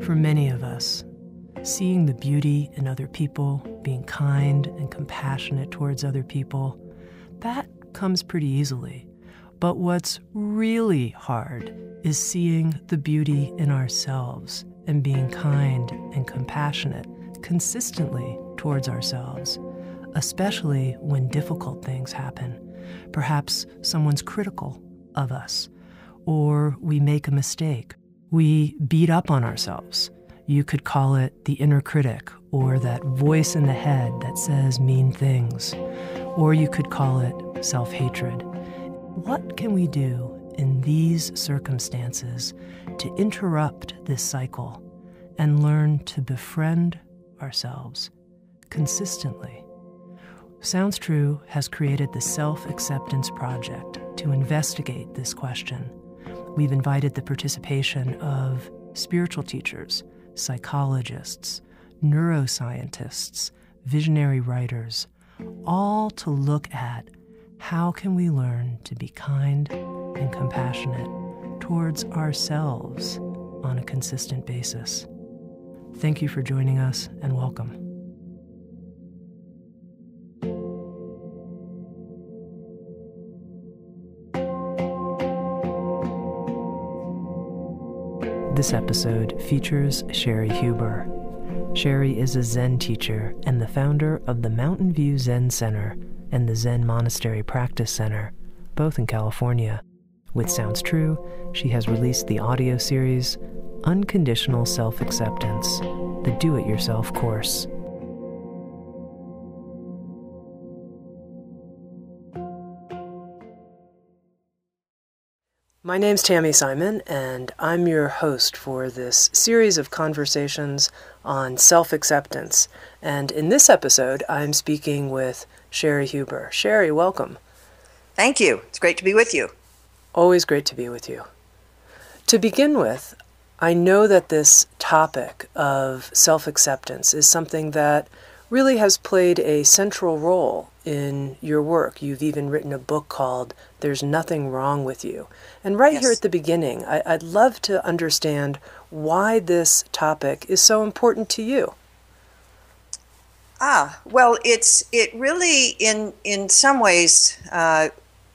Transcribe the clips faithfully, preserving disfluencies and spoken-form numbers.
For many of us, seeing the beauty in other people, being kind and compassionate towards other people, that comes pretty easily. But what's really hard is seeing the beauty in ourselves and being kind and compassionate consistently towards ourselves, especially when difficult things happen. Perhaps someone's critical of us, or we make a mistake. We beat up on ourselves. You could call it the inner critic, or that voice in the head that says mean things, or you could call it self-hatred. What can we do in these circumstances to interrupt this cycle and learn to befriend ourselves consistently? Sounds True has created the Self-Acceptance Project to investigate this question. We've invited the participation of spiritual teachers, psychologists, neuroscientists, visionary writers, all to look at how can we learn to be kind and compassionate towards ourselves on a consistent basis. Thank you for joining us, and welcome. This episode features Sherry Huber. Sherry is a Zen teacher and the founder of the Mountain View Zen Center and the Zen Monastery Practice Center, both in California. With Sounds True, she has released the audio series Unconditional Self-Acceptance, the Do-It-Yourself course. My name's Tammy Simon, and I'm your host for this series of conversations on self-acceptance. And in this episode, I'm speaking with Sherry Huber. Sherry, welcome. Thank you. It's great to be with you. Always great to be with you. To begin with, I know that this topic of self-acceptance is something that really has played a central role in your work. You've even written a book called There's Nothing Wrong with You. And right yes. here at the beginning, I, I'd love to understand why this topic is so important to you. Ah, well, it's it really, in in some ways, uh,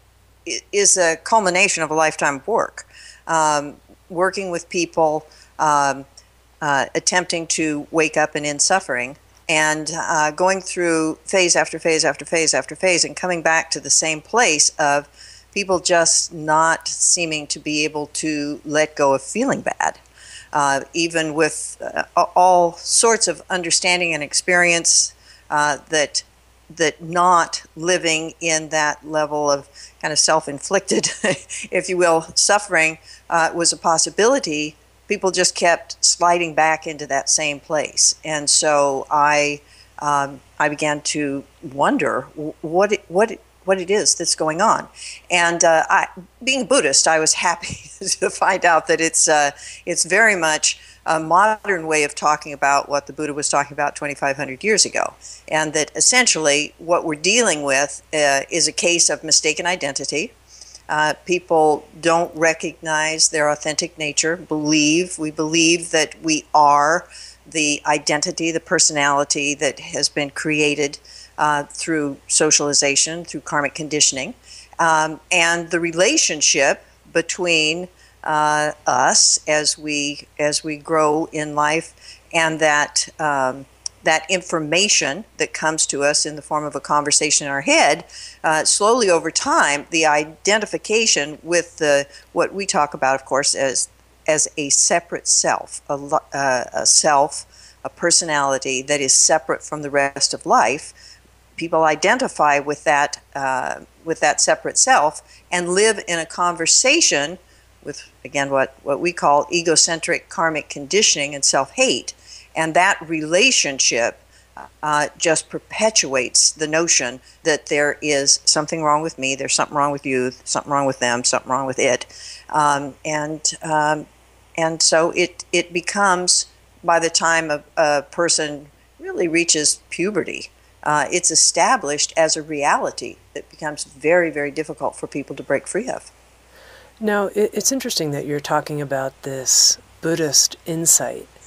is a culmination of a lifetime of work. Um, working with people, um, uh, attempting to wake up and end suffering, and uh, going through phase after phase after phase after phase, and coming back to the same place of people just not seeming to be able to let go of feeling bad, uh, even with uh, all sorts of understanding and experience uh, that that not living in that level of kind of self-inflicted, if you will, suffering uh, was a possibility. People just kept sliding back into that same place, and so I um, I began to wonder what it, what it, what it is that's going on. And uh, I, being a Buddhist, I was happy to find out that it's uh, it's very much a modern way of talking about what the Buddha was talking about twenty-five hundred years ago, and that essentially what we're dealing with uh, is a case of mistaken identity. Uh, people don't recognize their authentic nature, believe, we believe that we are the identity, the personality that has been created uh, through socialization, through karmic conditioning, um, and the relationship between uh, us as we as we grow in life, and that um, that information that comes to us in the form of a conversation in our head, uh, slowly over time, the identification with the what we talk about, of course, as as a separate self, a, uh, a self, a personality that is separate from the rest of life. People identify with that uh, with that separate self and live in a conversation with, again, what, what we call egocentric karmic conditioning and self-hate. And that relationship uh, just perpetuates the notion that there is something wrong with me, there's something wrong with you, something wrong with them, something wrong with it. Um, and um, and so it, it becomes, by the time a, a person really reaches puberty, uh, it's established as a reality that becomes very, very difficult for people to break free of. Now, it's interesting that you're talking about this Buddhist insight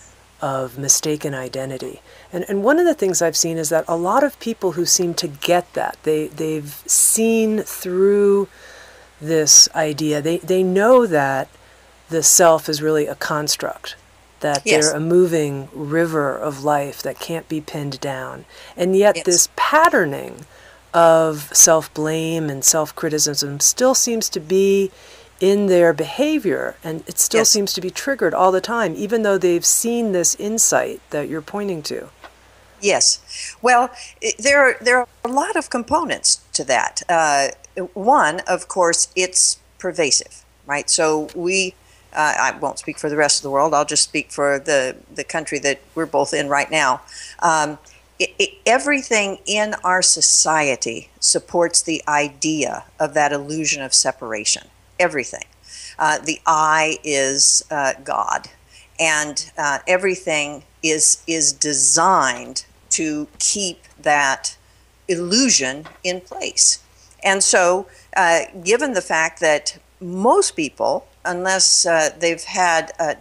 of mistaken identity. And and one of the things I've seen is that a lot of people who seem to get that, they, they've seen through this idea, they, they know that the self is really a construct, that Yes. they're a moving river of life that can't be pinned down. And yet Yes. this patterning of self-blame and self-criticism still seems to be in their behavior, and it still Yes. seems to be triggered all the time, even though they've seen this insight that you're pointing to. Yes. Well, i- there are, there are a lot of components to that. Uh, one, of course, it's pervasive, right? So we, uh, I won't speak for the rest of the world. I'll just speak for the, the country that we're both in right now. Um, i i everything in our society supports the idea of that illusion of separation. Everything. Uh, the I is uh, God, and uh, everything is is designed to keep that illusion in place. And so, uh, given the fact that most people, unless uh, they've had uh,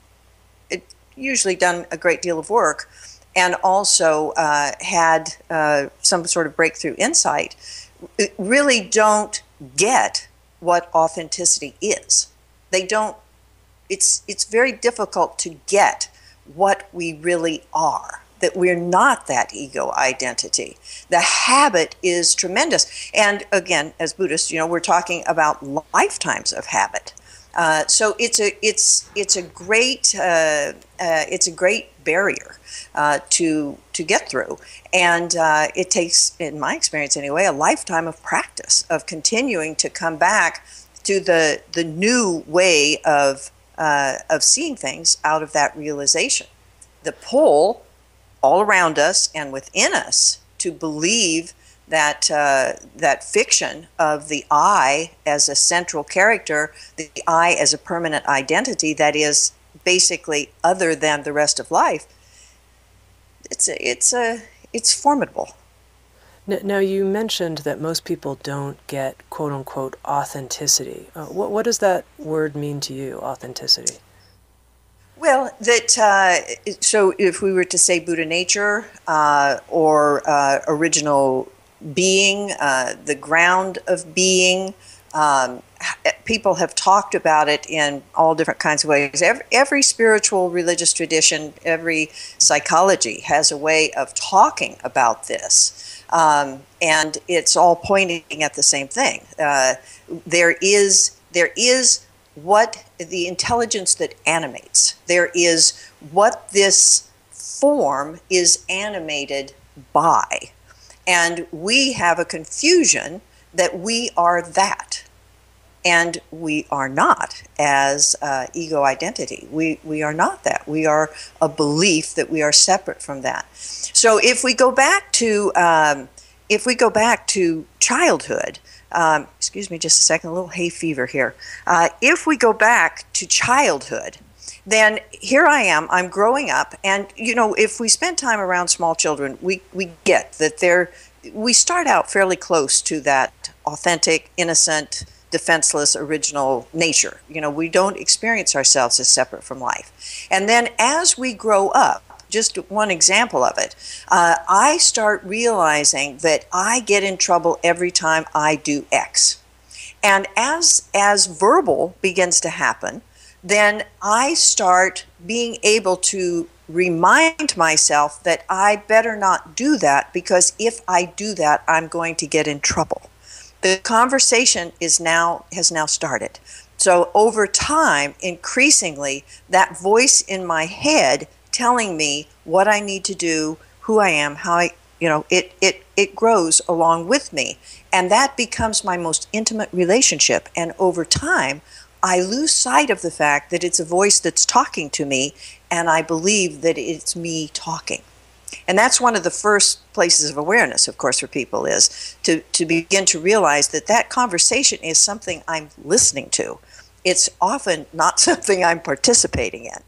it usually done a great deal of work, and also uh, had uh, some sort of breakthrough insight, really don't get what authenticity is. They don't, it's it's very difficult to get what we really are, that we're not that ego identity. The habit is tremendous. And again, as Buddhists, you know, we're talking about lifetimes of habit. Uh, so it's a it's it's a great uh, uh, it's a great barrier uh, to to get through, and uh, it takes, in my experience anyway, a lifetime of practice of continuing to come back to the the new way of uh, of seeing things out of that realization. The pull all around us and within us to believe that uh, that fiction of the I as a central character, the I as a permanent identity that is basically other than the rest of life, it's a, it's a it's formidable. Now, you mentioned that most people don't get quote unquote authenticity. Uh, what what does that word mean to you, authenticity? Well, that uh, so if we were to say Buddha nature uh, or uh, original being, uh, the ground of being, um, people have talked about it in all different kinds of ways. Every, every spiritual religious tradition, every psychology has a way of talking about this, um, and it's all pointing at the same thing. Uh, there is there is what the intelligence that animates. There is what this form is animated by. And we have a confusion that we are that. And we are not as uh, ego identity. We, we are not that. We are a belief that we are separate from that. So if we go back to, um, if we go back to childhood, Um, excuse me just a second, a little hay fever here. Uh, if we go back to childhood, then here I am, I'm growing up, and you know, if we spend time around small children, we, we get that they're, we start out fairly close to that authentic, innocent, defenseless, original nature. You know, we don't experience ourselves as separate from life. And then as we grow up, just one example of it, uh, I start realizing that I get in trouble every time I do X. And as, as verbal begins to happen, then I start being able to remind myself that I better not do that, because if I do that, I'm going to get in trouble. The conversation is now, has now started. So over time, increasingly, that voice in my head telling me what I need to do, who I am, how I, you know, it, it, it grows along with me. And that becomes my most intimate relationship. And over time, I lose sight of the fact that it's a voice that's talking to me, and I believe that it's me talking. And that's one of the first places of awareness, of course, for people, is to, to begin to realize that that conversation is something I'm listening to. It's often not something I'm participating in.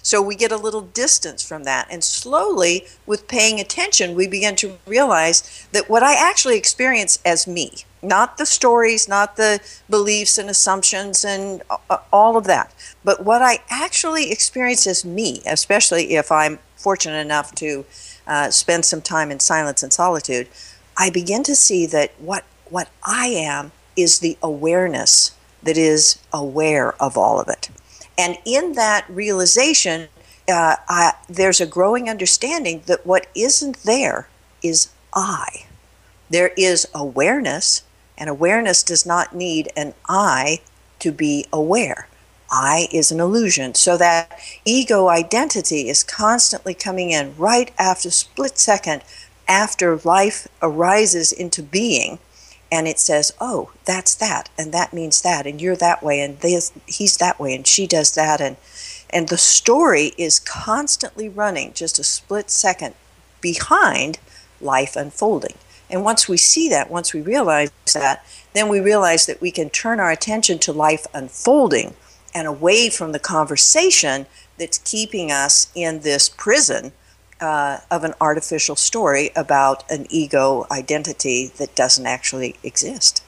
So we get a little distance from that. And slowly, with paying attention, we begin to realize that what I actually experience as me, not the stories, not the beliefs and assumptions and all of that, but what I actually experience as me, especially if I'm fortunate enough to uh, spend some time in silence and solitude, I begin to see that what, what I am is the awareness that is aware of all of it. And in that realization, uh, I, there's a growing understanding that what isn't there is I. There is awareness, and awareness does not need an I to be aware. I is an illusion. So that ego identity is constantly coming in right after split second after life arises into being. And it says, oh, that's that, and that means that, and you're that way, and this, he's that way, and she does that. And, and the story is constantly running just a split second behind life unfolding. And once we see that, once we realize that, then we realize that we can turn our attention to life unfolding and away from the conversation that's keeping us in this prison Uh, of an artificial story about an ego identity that doesn't actually exist.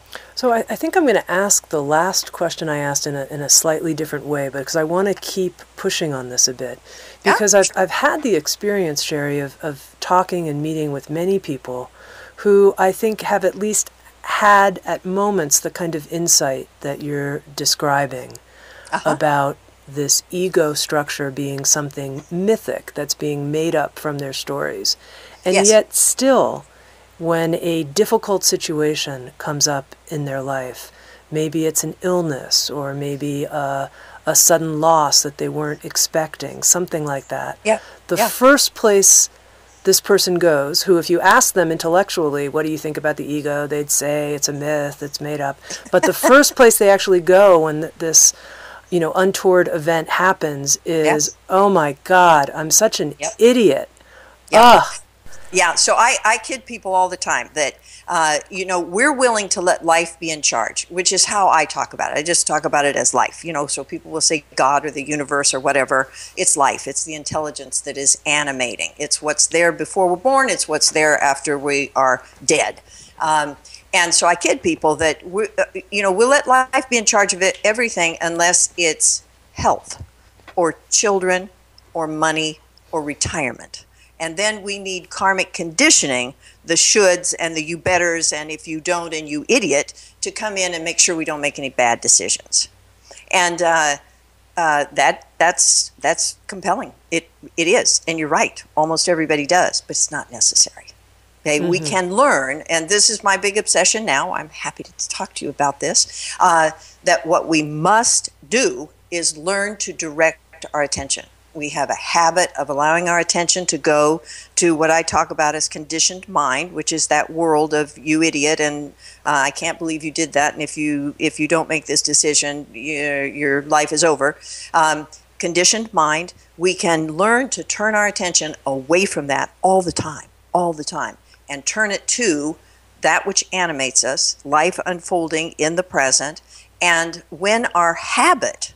So I, I think I'm going to ask the last question I asked in a, in a slightly different way, but because I want to keep pushing on this a bit. Because yeah. I've, I've had the experience, Sherry, of, of talking and meeting with many people who I think have at least had at moments the kind of insight that you're describing uh-huh. about this ego structure being something mythic that's being made up from their stories. And yes. yet still, when a difficult situation comes up in their life, maybe it's an illness or maybe a, a sudden loss that they weren't expecting, something like that. Yeah. The yeah. first place this person goes, who if you ask them intellectually, what do you think about the ego, they'd say it's a myth, it's made up. But the first place they actually go when th- this you know, untoward event happens is, yes. oh my God, I'm such an yep. idiot. Yep. Ugh. Yeah, so I, I kid people all the time that, uh, you know, we're willing to let life be in charge, which is how I talk about it. I just talk about it as life, you know, so people will say God or the universe or whatever. It's life. It's the intelligence that is animating. It's what's there before we're born. It's what's there after we are dead. Um, And so I kid people that, we, uh, you know, we'll let life be in charge of it, everything unless it's health or children or money or retirement. And then we need karmic conditioning, the shoulds and the you betters and if you don't and you idiot, to come in and make sure we don't make any bad decisions. And uh, uh, that that's that's compelling. It It is. And you're right. Almost everybody does, but it's not necessary. Okay, mm-hmm. We can learn, and this is my big obsession now, I'm happy to talk to you about this, uh, that what we must do is learn to direct our attention. We have a habit of allowing our attention to go to what I talk about as conditioned mind, which is that world of you idiot, and uh, I can't believe you did that, and if you if you don't make this decision, your, your life is over. Um, conditioned mind, we can learn to turn our attention away from that all the time, all the time. And turn it to that which animates us, life unfolding in the present. And when our habit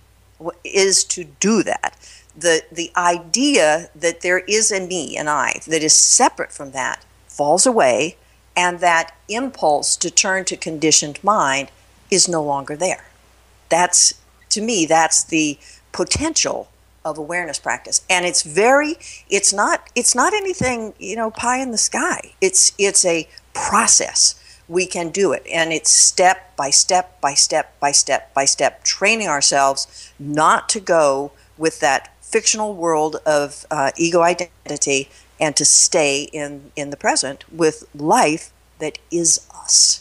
is to do that, the the idea that there is a me, an I, that is separate from that falls away, and that impulse to turn to conditioned mind is no longer there. That's, to me, that's the potential of awareness practice. And it's very, it's not, it's not anything, you know, pie in the sky. It's, it's a process. We can do it. And it's step by step by step by step by step, training ourselves not to go with that fictional world of uh, ego identity and to stay in, in the present with life that is us.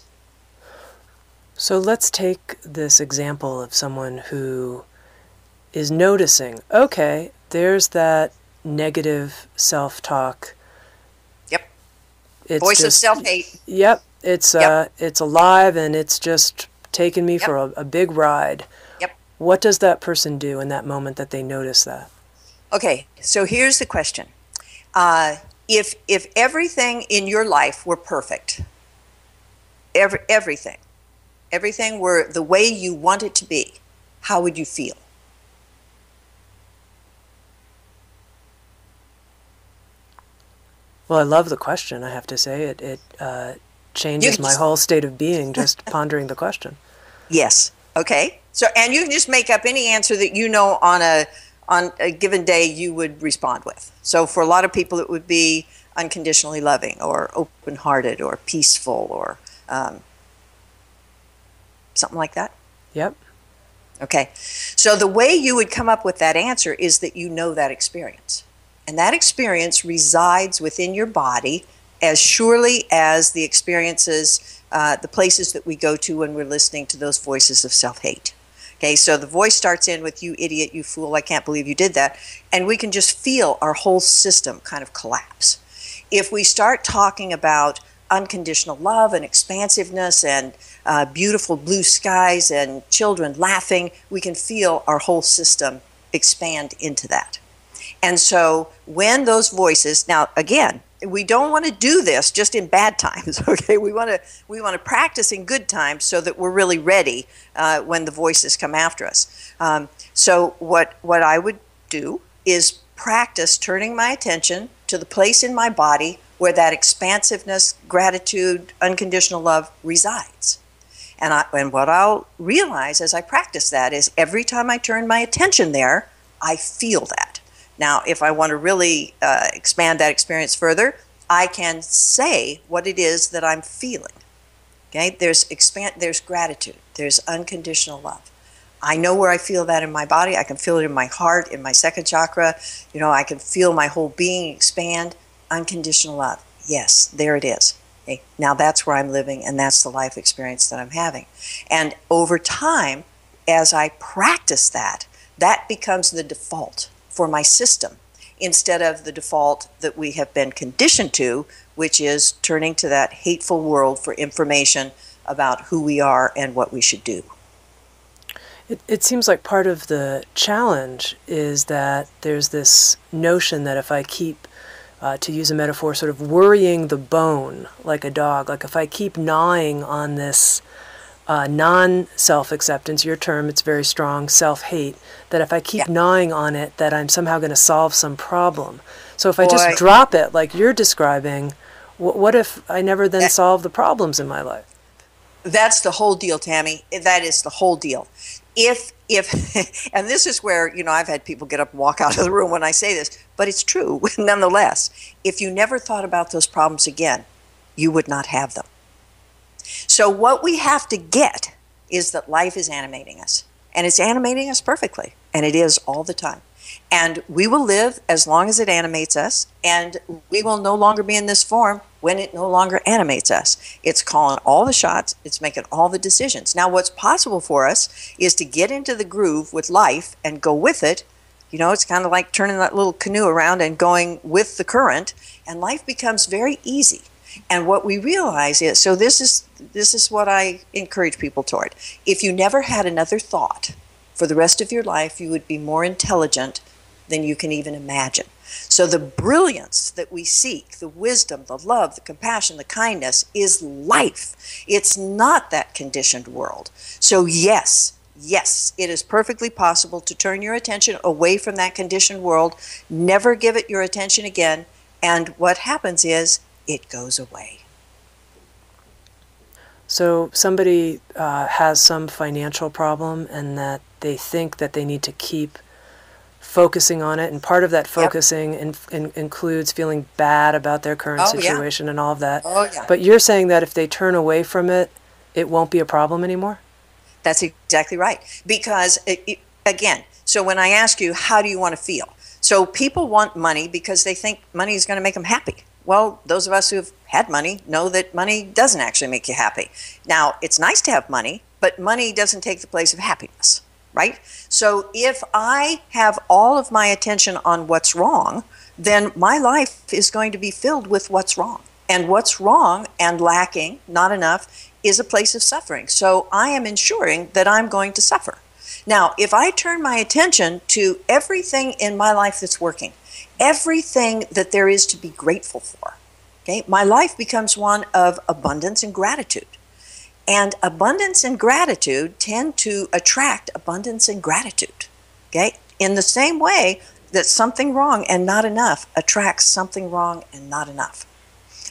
So let's take this example of someone who is noticing, okay, there's that negative self-talk. Yep. It's Voice just, of self-hate. Yep. It's yep. uh, it's alive and it's just taking me yep. for a, a big ride. Yep. What does that person do in that moment that they notice that? Okay, so here's the question. Uh, if if everything in your life were perfect, every, everything, everything were the way you want it to be, how would you feel? Well, I love the question, I have to say. It, it uh, changes my whole state of being just pondering the question. Yes. Okay. So, and you can just make up any answer that you know on a on a given day you would respond with. So for a lot of people, it would be unconditionally loving or open-hearted or peaceful or um, something like that. Yep. Okay. So the way you would come up with that answer is that you know that experience. And that experience resides within your body as surely as the experiences, uh, the places that we go to when we're listening to those voices of self-hate. Okay, so the voice starts in with, you idiot, you fool, I can't believe you did that. And we can just feel our whole system kind of collapse. If we start talking about unconditional love and expansiveness and uh, beautiful blue skies and children laughing, we can feel our whole system expand into that. And so when those voices, now again, we don't want to do this just in bad times, okay? We want to we want to practice in good times so that we're really ready uh, when the voices come after us. Um, so what what I would do is practice turning my attention to the place in my body where that expansiveness, gratitude, unconditional love resides. And I, and what I'll realize as I practice that is every time I turn my attention there, I feel that. Now, if I want to really uh, expand that experience further, I can say what it is that I'm feeling. Okay, there's expand, there's gratitude, there's unconditional love. I know where I feel that in my body. I can feel it in my heart, in my second chakra. You know, I can feel my whole being expand. Unconditional love. Yes, there it is. Okay, now that's where I'm living, and that's the life experience that I'm having. And over time, as I practice that, that becomes the default for my system instead of the default that we have been conditioned to, which is turning to that hateful world for information about who we are and what we should do. It, it seems like part of the challenge is that there's this notion that if I keep, uh, to use a metaphor, sort of worrying the bone like a dog, like if I keep gnawing on this Uh, non-self-acceptance, your term, it's very strong, self-hate, that if I keep yeah. gnawing on it, that I'm somehow going to solve some problem. So if Boy. I just drop it, like you're describing, wh- what if I never then that, solve the problems in my life? That's the whole deal, Tammy. That is the whole deal. If, if, and this is where, you know, I've had people get up and walk out of the room when I say this, but it's true nonetheless. If you never thought about those problems again, you would not have them. So what we have to get is that life is animating us, and it's animating us perfectly, and it is all the time. And we will live as long as it animates us, and we will no longer be in this form when it no longer animates us. It's calling all the shots, it's making all the decisions. Now, what's possible for us is to get into the groove with life and go with it. You know, it's kind of like turning that little canoe around and going with the current, and life becomes very easy. And what we realize is, so this is this is what I encourage people toward. If you never had another thought for the rest of your life, you would be more intelligent than you can even imagine. So the brilliance that we seek, the wisdom, the love, the compassion, the kindness is life. It's not that conditioned world. So yes, yes, it is perfectly possible to turn your attention away from that conditioned world, never give it your attention again, and what happens is it goes away. So somebody uh, has some financial problem and that they think that they need to keep focusing on it, and part of that focusing yep. in, in, includes feeling bad about their current oh, situation yeah. and all of that. Oh, yeah. But you're saying that if they turn away from it, it won't be a problem anymore? That's exactly right. Because, it, it, again, so when I ask you, how do you want to feel? So people want money because they think money is going to make them happy. Well, those of us who have had money know that money doesn't actually make you happy. Now, it's nice to have money, but money doesn't take the place of happiness, right? So if I have all of my attention on what's wrong, then my life is going to be filled with what's wrong. And what's wrong and lacking, not enough, is a place of suffering. So I am ensuring that I'm going to suffer. Now, if I turn my attention to everything in my life that's working, everything that there is to be grateful for, okay, my life becomes one of abundance and gratitude. And abundance and gratitude tend to attract abundance and gratitude, okay? In the same way that something wrong and not enough attracts something wrong and not enough.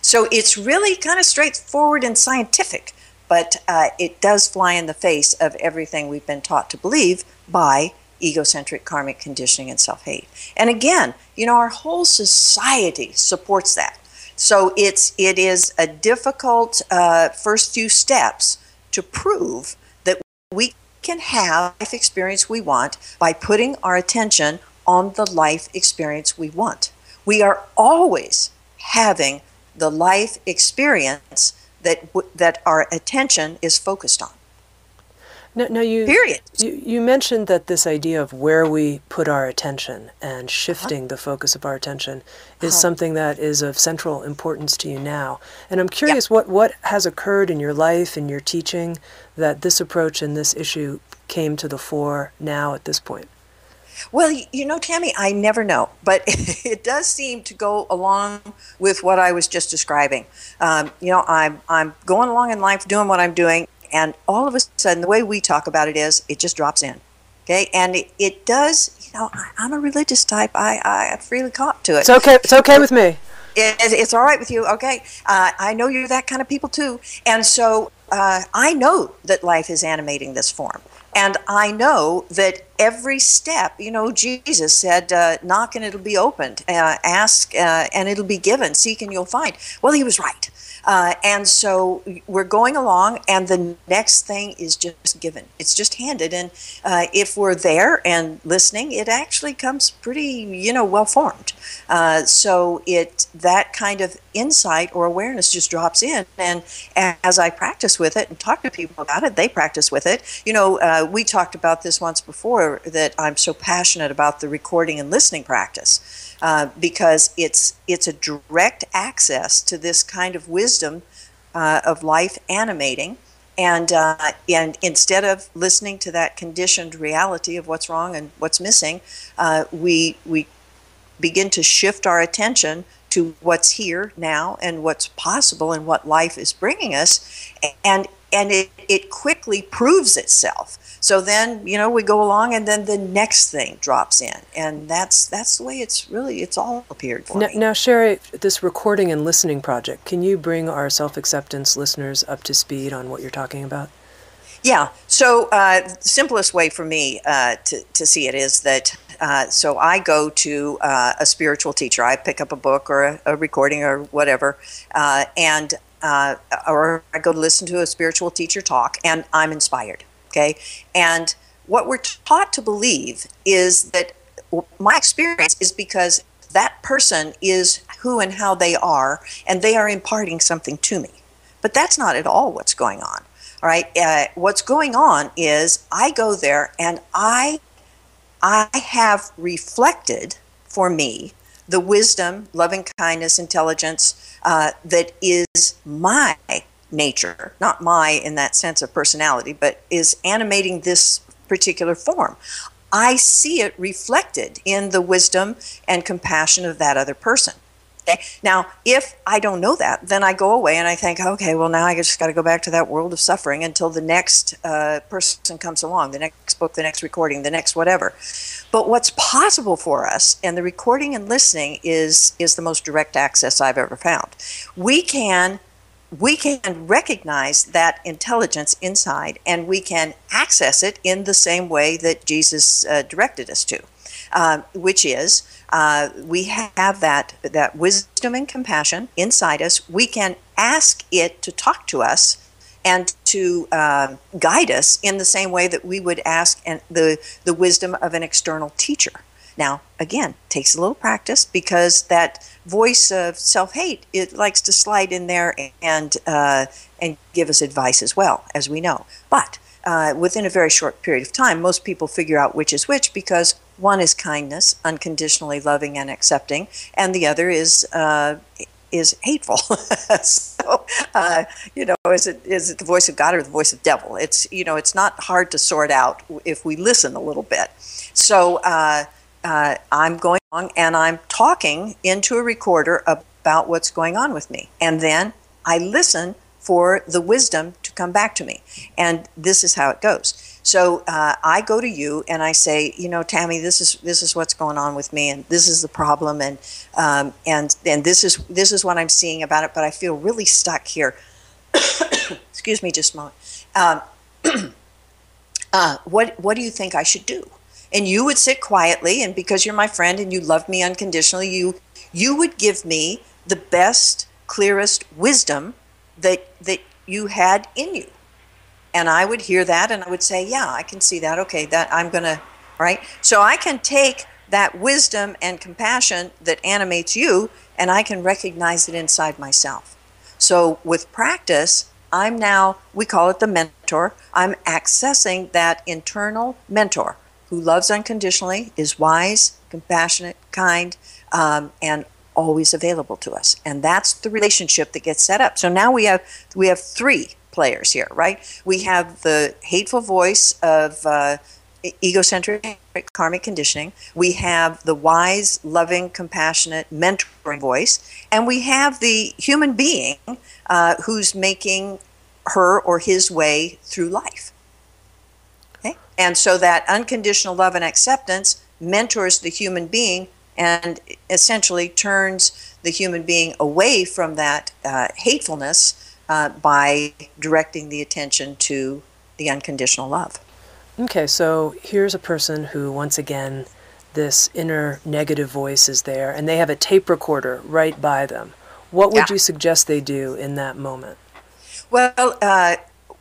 So it's really kind of straightforward and scientific, but uh, it does fly in the face of everything we've been taught to believe by egocentric karmic conditioning and self-hate. And again, you know, our whole society supports that. So it's it is a difficult uh, first few steps to prove that we can have the life experience we want by putting our attention on the life experience we want. We are always having the life experience that that our attention is focused on. No, no, you, Period. You, you mentioned that this idea of where we put our attention and shifting uh-huh. the focus of our attention is uh-huh. something that is of central importance to you now. And I'm curious yeah. what, what has occurred in your life, in your teaching, that this approach and this issue came to the fore now at this point? Well, you know, Tammy, I never know, but it does seem to go along with what I was just describing. Um, you know, I'm I'm going along in life, doing what I'm doing, and all of a sudden, the way we talk about it is, it just drops in, okay? And it, it does, you know, I, I'm a religious type. I, I freely cop to it. It's okay. It's okay with me. It, it's all right with you, okay? Uh, I know you're that kind of people too, and so uh, I know that life is animating this form. And I know that every step, you know, Jesus said, uh, knock and it'll be opened, uh, ask uh, and it'll be given, seek and you'll find. Well, he was right. Uh, and so we're going along, and the next thing is just given. It's just handed. And uh, if we're there and listening, it actually comes pretty, you know, well formed. Uh, so it that kind of insight or awareness just drops in. And as I practice with it and talk to people about it, they practice with it. You know, uh, we talked about this once before, that I'm so passionate about the recording and listening practice. Uh, because it's it's a direct access to this kind of wisdom uh, of life animating, and uh, and instead of listening to that conditioned reality of what's wrong and what's missing, uh, we we begin to shift our attention to what's here now and what's possible and what life is bringing us, and and it, it quickly proves itself. So then, you know, we go along, and then the next thing drops in, and that's that's the way it's really it's all appeared for now, me. Now, Sherry, this recording and listening project, can you bring our self-acceptance listeners up to speed on what you're talking about? Yeah. So uh, the simplest way for me uh, to to see it is that uh, so I go to uh, a spiritual teacher. I pick up a book or a, a recording or whatever, uh, and uh, or I go to listen to a spiritual teacher talk, and I'm inspired. Okay, and what we're taught to believe is that my experience is because that person is who and how they are, and they are imparting something to me. But that's not at all what's going on. All right, uh, what's going on is I go there and I, I have reflected for me the wisdom, loving kindness, intelligence uh, that is my nature, not my in that sense of personality, but is animating this particular form. I see it reflected in the wisdom and compassion of that other person. Okay? Now, if I don't know that, then I go away and I think, okay, well, now I just got to go back to that world of suffering until the next uh, person comes along, the next book, the next recording, the next whatever. But what's possible for us, and the recording and listening is is the most direct access I've ever found. We can we can recognize that intelligence inside, and we can access it in the same way that Jesus uh, directed us to, uh, which is uh, we have that, that wisdom and compassion inside us. We can ask it to talk to us and to uh, guide us in the same way that we would ask an, the, the wisdom of an external teacher. Now, again, takes a little practice, because that voice of self-hate, it likes to slide in there and uh, and give us advice as well, as we know. But uh, within a very short period of time, most people figure out which is which, because one is kindness, unconditionally loving and accepting, and the other is uh, is hateful. So, uh, you know, is it is it the voice of God or the voice of devil? It's you know, it's not hard to sort out if we listen a little bit. So. Uh, Uh, I'm going along and I'm talking into a recorder about what's going on with me. And then I listen for the wisdom to come back to me. And this is how it goes. So uh, I go to you and I say, you know, Tammy, this is this is what's going on with me, and this is the problem, and um, and and this is this is what I'm seeing about it. But I feel really stuck here. Excuse me, just a moment. Um, uh, what what do you think I should do? And you would sit quietly, and because you're my friend and you love me unconditionally, you you would give me the best, clearest wisdom that that you had in you. And I would hear that and I would say, yeah, I can see that. Okay, that I'm going to, right? So I can take that wisdom and compassion that animates you and I can recognize it inside myself. So with practice, I'm now, we call it the mentor. I'm accessing that internal mentor who loves unconditionally, is wise, compassionate, kind, um, and always available to us. And that's the relationship that gets set up. So now we have we have three players here, right? We have the hateful voice of uh, egocentric karmic conditioning. We have the wise, loving, compassionate, mentoring voice. And we have the human being uh, who's making her or his way through life. Okay? And so that unconditional love and acceptance mentors the human being and essentially turns the human being away from that uh, hatefulness uh, by directing the attention to the unconditional love. Okay, so here's a person who, once again, this inner negative voice is there, and they have a tape recorder right by them. What would Yeah. you suggest they do in that moment? Well, uh,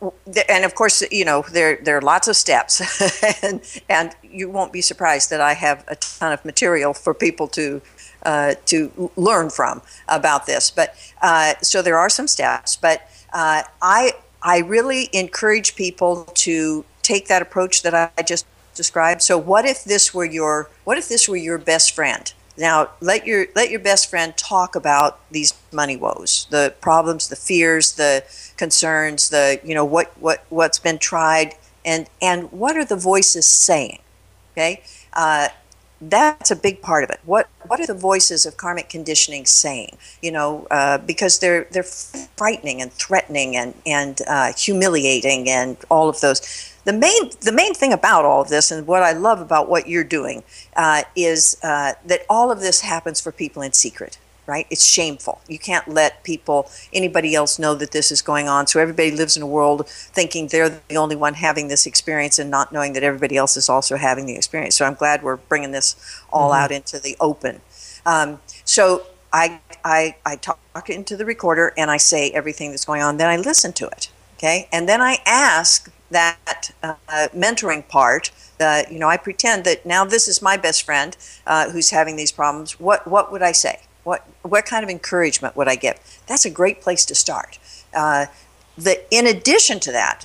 and of course, you know, there there are lots of steps, and and you won't be surprised that I have a ton of material for people to uh, to learn from about this. But uh, so there are some steps, but uh, I I really encourage people to take that approach that I just described. So what if this were your what if this were your best friend? Now, let your let your best friend talk about these money woes, the problems, the fears, the concerns, the you know what what what's been tried, and and what are the voices saying? Okay, uh, that's a big part of it. What what are the voices of karmic conditioning saying? You know, uh, because they're they're frightening and threatening and and uh, humiliating and all of those. The main the main thing about all of this, and what I love about what you're doing, uh, is uh, that all of this happens for people in secret, right? It's shameful. You can't let people, anybody else know that this is going on. So everybody lives in a world thinking they're the only one having this experience and not knowing that everybody else is also having the experience. So I'm glad we're bringing this all mm-hmm. out into the open. Um, so I, I, I talk into the recorder and I say everything that's going on. Then I listen to it, okay? And then I ask that uh, mentoring part, uh, you know, I pretend that now this is my best friend uh, who's having these problems. What what would I say? What what kind of encouragement would I give? That's a great place to start. Uh, the, in addition to that,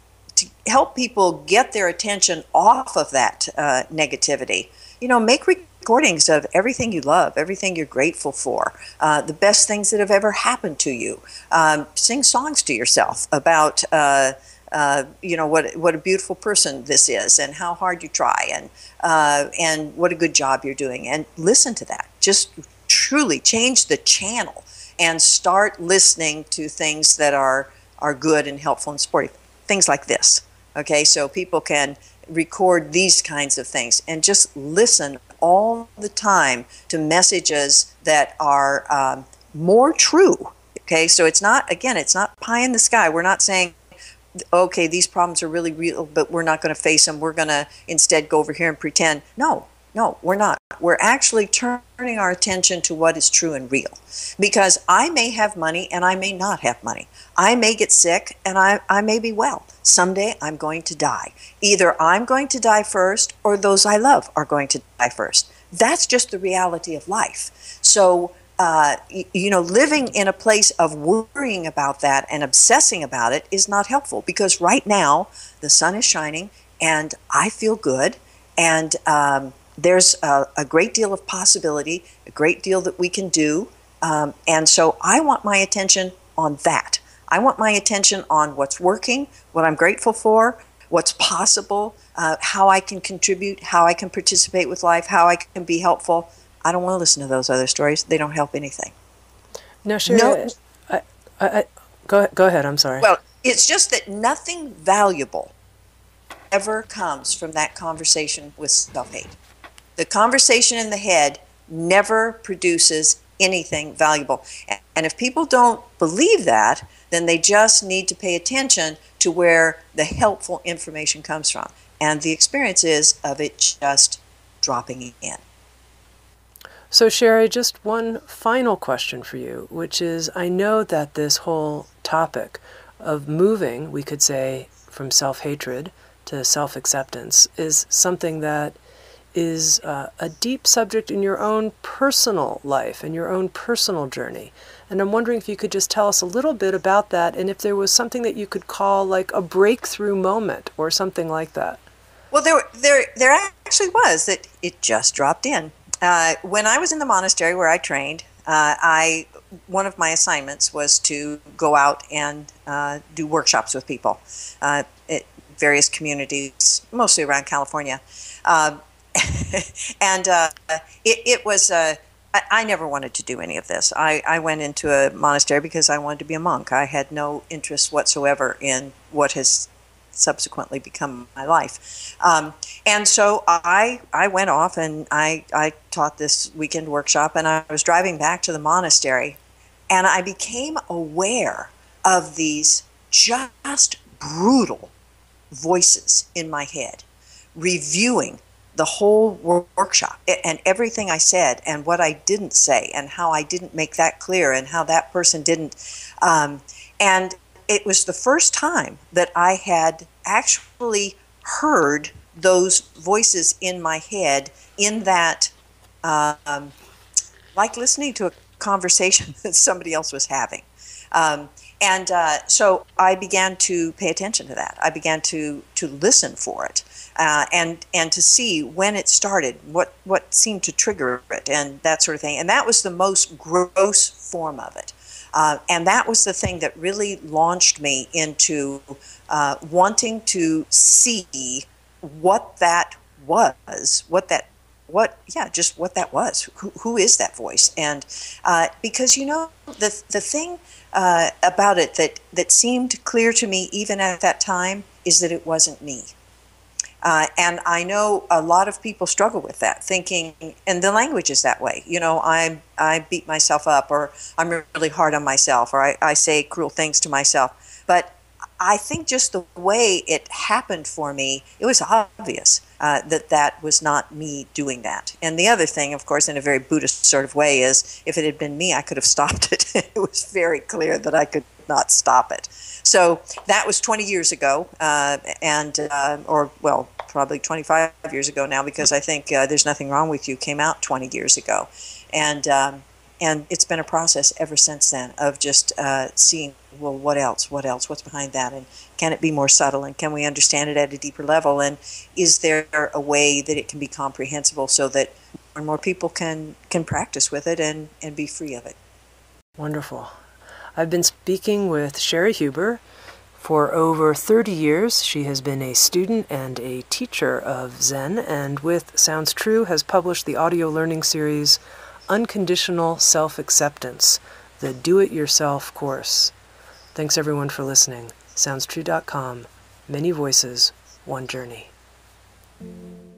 to help people get their attention off of that uh, negativity, you know, make recordings of everything you love, everything you're grateful for, uh, the best things that have ever happened to you. Um, sing songs to yourself about uh, Uh, you know what what a beautiful person this is, and how hard you try, and uh, and what a good job you're doing, and listen to that. Just truly change the channel and start listening to things that are are good and helpful and supportive. Things like this, okay? So people can record these kinds of things and just listen all the time to messages that are um, more true. Okay, so it's not again, it's not pie in the sky. We're not saying, okay, these problems are really real, but we're not going to face them. We're going to instead go over here and pretend. No, no, we're not. We're actually turning our attention to what is true and real. Because I may have money and I may not have money. I may get sick and I, I may be well. Someday I'm going to die. Either I'm going to die first or those I love are going to die first. That's just the reality of life. So Uh, you, you know, living in a place of worrying about that and obsessing about it is not helpful, because right now the sun is shining and I feel good, and um, there's a, a great deal of possibility, a great deal that we can do, um, and so I want my attention on that. I want my attention on what's working, what I'm grateful for, what's possible, uh, how I can contribute, how I can participate with life, how I can be helpful. I don't want to listen to those other stories. They don't help anything. No, sure. No, I, I, I, go, go ahead. I'm sorry. Well, it's just that nothing valuable ever comes from that conversation with self-hate. The conversation in the head never produces anything valuable. And if people don't believe that, then they just need to pay attention to where the helpful information comes from. And the experience is of it just dropping in. So Sherry, just one final question for you, which is, I know that this whole topic of moving, we could say, from self-hatred to self-acceptance is something that is uh, a deep subject in your own personal life and your own personal journey. And I'm wondering if you could just tell us a little bit about that, and if there was something that you could call like a breakthrough moment or something like that. Well, there, there, there actually was. That it just dropped in. Uh, when I was in the monastery where I trained, uh, I one of my assignments was to go out and uh, do workshops with people uh, at various communities, mostly around California. Uh, and uh, it, it was, uh, I, I never wanted to do any of this. I, I went into a monastery because I wanted to be a monk. I had no interest whatsoever in what has subsequently become my life. Um, and so I I went off and I, I taught this weekend workshop, and I was driving back to the monastery, and I became aware of these just brutal voices in my head, reviewing the whole workshop and everything I said and what I didn't say and how I didn't make that clear and how that person didn't. Um, and it was the first time that I had actually heard those voices in my head in that, um, like listening to a conversation that somebody else was having. Um, and uh, so I began to pay attention to that. I began to, to listen for it. Uh, and and to see when it started, what, what seemed to trigger it, and that sort of thing. And that was the most gross form of it. Uh, and that was the thing that really launched me into uh, wanting to see what that was, what that, what, yeah, just what that was. Who, who is that voice? And uh, because, you know, the the thing uh, about it that, that seemed clear to me even at that time is that it wasn't me. Uh, and I know a lot of people struggle with that, thinking, and the language is that way. You know, I I beat myself up, or I'm really hard on myself, or I, I say cruel things to myself. But I think just the way it happened for me, it was obvious uh, that that was not me doing that. And the other thing, of course, in a very Buddhist sort of way, is if it had been me, I could have stopped it. It was very clear that I could not stop it. So that was twenty years ago, uh, and uh, or well, probably twenty-five years ago now, because I think uh, There's Nothing Wrong With You came out twenty years ago, and um, and it's been a process ever since then of just uh, seeing, well, what else, what else, what's behind that, and can it be more subtle, and can we understand it at a deeper level, and is there a way that it can be comprehensible so that more and more people can can practice with it and and be free of it. Wonderful. I've been speaking with Sherry Huber. For over thirty years, she has been a student and a teacher of Zen, and with Sounds True has published the audio learning series Unconditional Self-Acceptance, the Do-It-Yourself course. Thanks everyone for listening. sounds true dot com. Many voices, one journey.